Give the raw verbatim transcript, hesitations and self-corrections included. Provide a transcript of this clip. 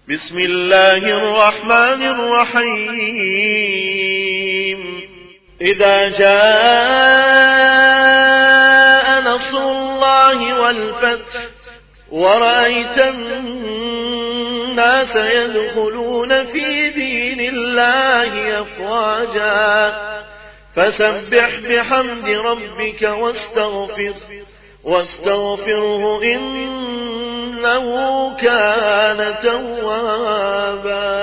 بسم الله الرحمن الرحيم إذا جاء نصر الله والفتح ورأيت الناس يدخلون في دين الله أفواجا فسبح بحمد ربك واستغفر واستغفره إنه كان توابا.